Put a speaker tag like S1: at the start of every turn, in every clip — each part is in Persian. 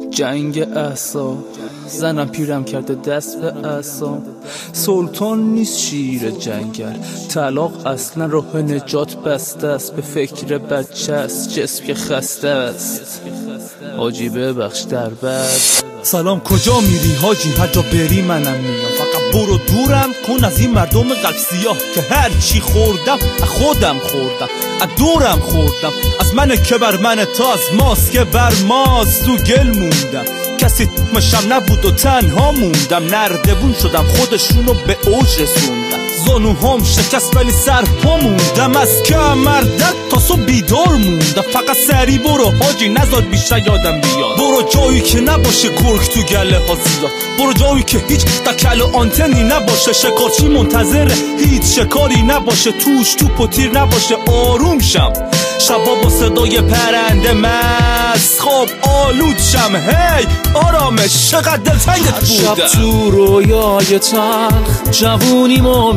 S1: جنگ اعصاب، زنم پیرم کرده دست به اعصاب. سلطان نیست شیر جنگل، طلاق اصلا راه نجات بسته است. به فکر بچه است، جسم که خسته است. حاجی ببخش در بعد.
S2: سلام کجا میری حاجی؟ هر جا بری منم میام، فقط برو دورم کن از این مردم قلب سیاه که هر چی خوردم خودم خوردم، از دورم خوردم. از من که بر من، تا از ماست که بر ماست. تو گل موندم، کسی مشم نبود و تنها موندم. نردبون شدم، خودشونو به اوج رسوندم. زانوهام شکست ولی سر پا موندم. از کمردک تا صبح بیدار موندم. فقط سری برو حاجی، نذار بیشتر یادم بیاد. برو جایی که نباشه گرگ تو گله ها زیاد. برو جایی که هیچ تکل و آنتنی نباشه. شکارچی منتظر هیچ شکاری نباشه. توش توپ و تیر نباشه. آروم شم شبا با صدای پرنده مست، خواب آلود شم. هی آرامش، چقدر دلتنگت بودم.
S1: شب تو رویای تلخ جوونیمو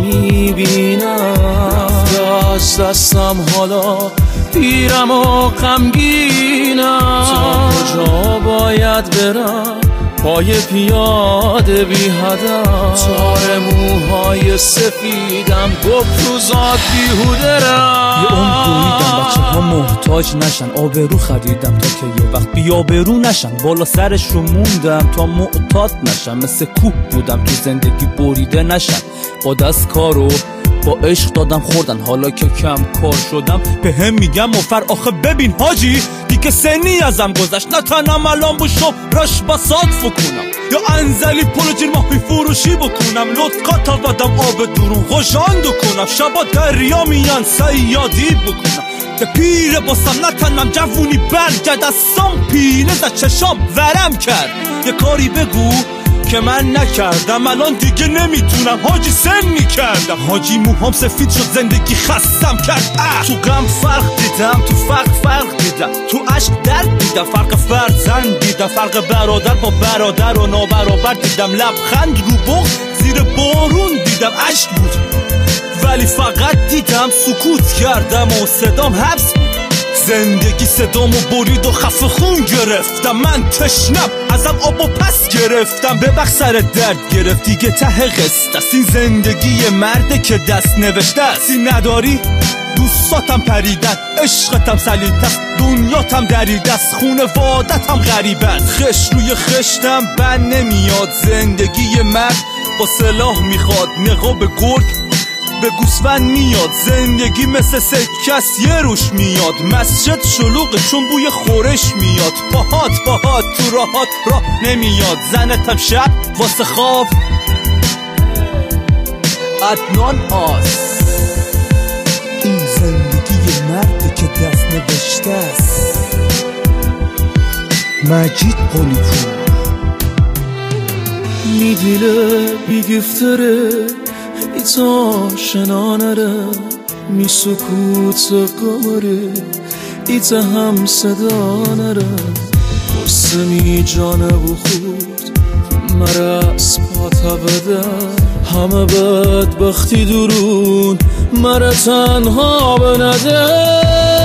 S1: میبینم. از دستم حالا پیرم و غمگینم. تا کجا باید برم پای پیاده بی هدف؟ تار موهای سفیدم گفت تو ذات بیهوده رم.
S2: یه عمر دویدم بچه ها محتاج نشن. آبرو خریدم تا که یه وقت بی آبرو نشن. بالا سرش رو موندم تا معتاد نشم. مثل کوه بودم تو زندگی بریده نشن. با دست کارو با عشق دادم خوردن. حالا که کم کار شدم به هم میگم مفر. آخه ببین حاجی دیگه سنی ازم گذشت. نتنم الان بشم رش بسات فکنم، یا انزلی پلو جیر ماهی فروشی بکنم. لطقا تا بدم آب درون غژاند کنم. شبا دریا میان سیادی بکنم. که پیره باسم نتنم جوونی برگرد. از سام پینه زد چشام ورم کرد. یه کاری بگو که من نکردم، الان دیگه نمیتونم حاجی. سنی کردم حاجی، موهام سفید شد، زندگی خستم کرد. تو غم فرق دیدم، تو فرق دیدم، تو عشق درد دیدم، فرق فرزند دیدم، فرق برادر با برادر و نابرابر دیدم. لبخند رو بغض زیر بارون دیدم. عشق بود ولی فقط دیدم. سکوت کردم و صدام حبس بود. زندگی صدامو برید و خفه خون گرفتم. من تشنم ازم آب و پس گرفتم. ببخش سر درد گرفت دیگه ته قصد است. این زندگی مرده که دست نوشته است. این نداری دوستاتم پریدن، عشقتم سلیت است، دنیاتم دریده است، خونوادتم غریبه است. خش روی خشتم بند نمیاد. زندگی مرد با سلاح میخواد. نقاب گرگ به گوسفند میاد. زندگی مثل سکس یه روش میاد. مسجد شلوغه چون بوی خورش میاد. پاهات تو راهات راه نمیاد. زنتم شب واسه خواب عدنان آس. این زندگی مرده که دست نوشته است. مجید قلیپور.
S1: میدیله بیگفتره ایتا شنانره، می سکوت قمره ایتا هم صدا نره. قصه می جانه و خود مرس پاتا بده. همه بدبختی درون مره تنها بنده.